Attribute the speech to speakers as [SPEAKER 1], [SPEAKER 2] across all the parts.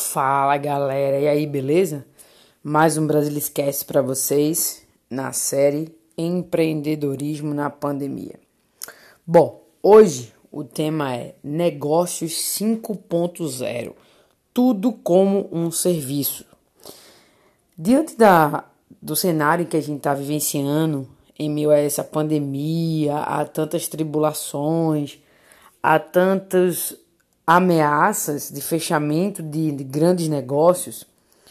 [SPEAKER 1] Fala galera, e aí, beleza? Mais um Brasil Esquece para vocês na série Empreendedorismo na Pandemia. Bom, hoje o tema é Negócios 5.0, tudo como um serviço. Diante do cenário que a gente está vivenciando, em meio a essa pandemia, a tantas tribulações, a tantas ameaças de fechamento de grandes negócios,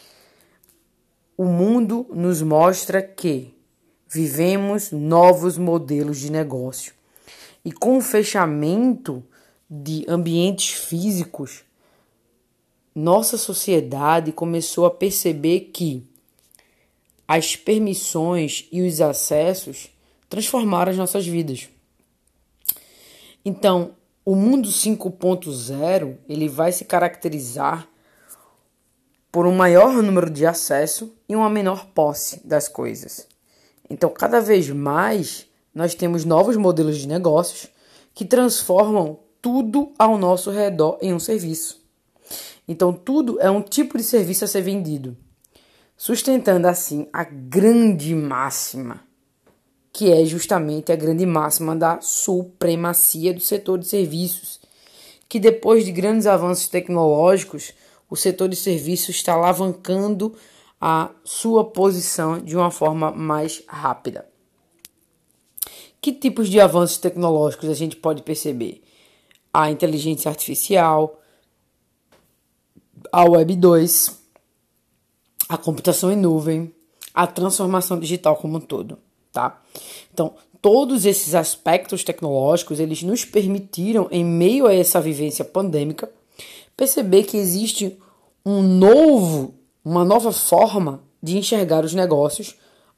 [SPEAKER 1] o mundo nos mostra que vivemos novos modelos de negócio. E com o fechamento de ambientes físicos, nossa sociedade começou a perceber que as permissões e os acessos transformaram as nossas vidas. Então, o mundo 5.0 ele vai se caracterizar por um maior número de acesso e uma menor posse das coisas. Então, cada vez mais, nós temos novos modelos de negócios que transformam tudo ao nosso redor em um serviço. Então, tudo é um tipo de serviço a ser vendido, sustentando assim a grande máxima, que é justamente a grande máxima da supremacia do setor de serviços, que depois de grandes avanços tecnológicos, o setor de serviços está alavancando a sua posição de uma forma mais rápida. Que tipos de avanços tecnológicos a gente pode perceber? A inteligência artificial, a Web 2, a computação em nuvem, a transformação digital como um todo, tá? Então, todos esses aspectos tecnológicos, eles nos permitiram, em meio a essa vivência pandêmica, perceber que existe uma nova forma de enxergar os negócios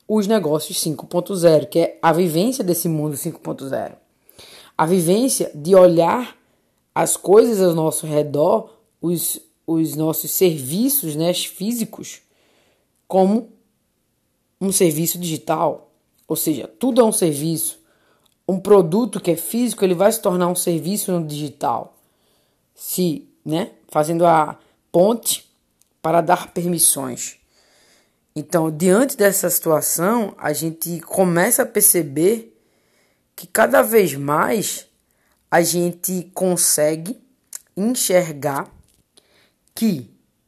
[SPEAKER 1] 5.0, que é a vivência desse mundo 5.0. A vivência de olhar as coisas ao nosso redor, os nossos serviços, né, físicos, como um serviço digital. Ou seja, tudo é um serviço. Um produto que é físico, ele vai se tornar um serviço no digital. Fazendo a ponte para dar permissões. Então, diante dessa situação, a gente começa a perceber que cada vez mais a gente consegue enxergar que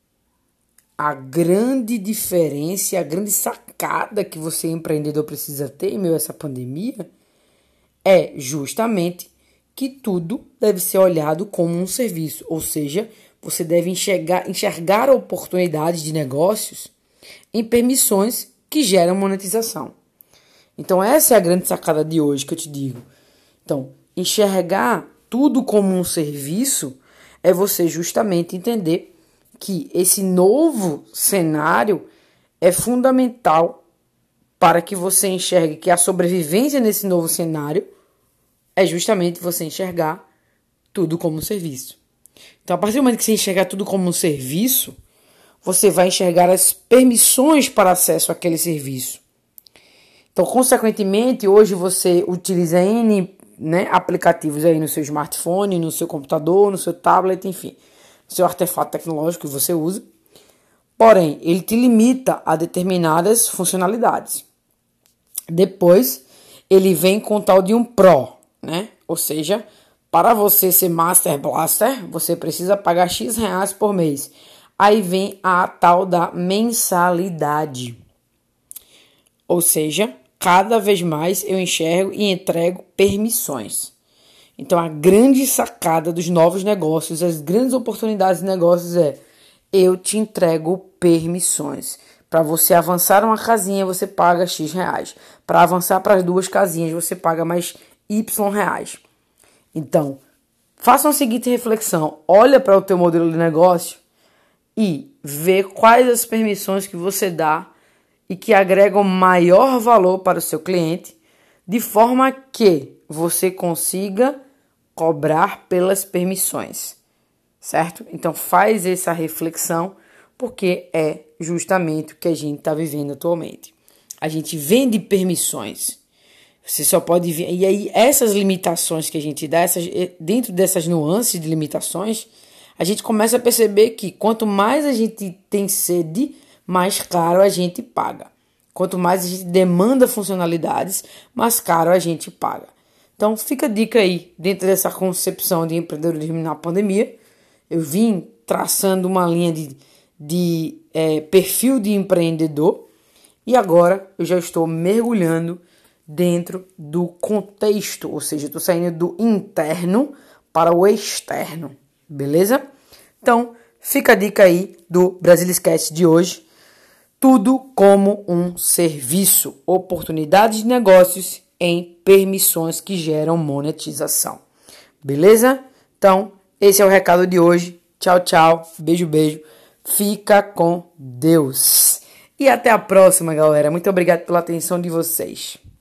[SPEAKER 1] a grande diferença, a grande sacada que você, empreendedor, precisa ter em meio a essa pandemia é justamente que tudo deve ser olhado como um serviço. Ou seja, você deve enxergar oportunidades de negócios em permissões que geram monetização. Então, essa é a grande sacada de hoje que eu te digo. Então, enxergar tudo como um serviço é você justamente entender que esse novo cenário é fundamental para que você enxergue que a sobrevivência nesse novo cenário é justamente você enxergar tudo como um serviço. Então, a partir do momento que você enxergar tudo como um serviço, você vai enxergar as permissões para acesso àquele serviço. Então, consequentemente, hoje você utiliza N aplicativos aí no seu smartphone, no seu computador, no seu tablet, enfim, no seu artefato tecnológico que você usa. Porém, ele te limita a determinadas funcionalidades. Depois, ele vem com tal de um Pro, né? Ou seja, para você ser Master Blaster, você precisa pagar X reais por mês. Aí vem a tal da mensalidade. Ou seja, cada vez mais eu enxergo e entrego permissões. Então, a grande sacada dos novos negócios, as grandes oportunidades de negócios é: eu te entrego permissões. Para você avançar uma casinha, você paga X reais. Para avançar para as 2 casinhas, você paga mais Y reais. Então, faça a seguinte reflexão. Olha para o teu modelo de negócio e vê quais as permissões que você dá e que agregam maior valor para o seu cliente, de forma que você consiga cobrar pelas permissões, certo? Então faz essa reflexão, porque é justamente o que a gente está vivendo atualmente. A gente vende permissões. Você só pode ver. E aí essas limitações que a gente dá, dentro dessas nuances de limitações, a gente começa a perceber que quanto mais a gente tem sede, mais caro a gente paga. Quanto mais a gente demanda funcionalidades, mais caro a gente paga. Então fica a dica aí, dentro dessa concepção de empreendedorismo na pandemia. Eu vim traçando uma linha de perfil de empreendedor e agora eu já estou mergulhando dentro do contexto, ou seja, estou saindo do interno para o externo, beleza? Então, fica a dica aí do Brasiliscast de hoje. Tudo como um serviço, oportunidades de negócios em permissões que geram monetização, beleza? Então, esse é o recado de hoje. Tchau, tchau, beijo, beijo, fica com Deus. E até a próxima, galera. Muito obrigado pela atenção de vocês.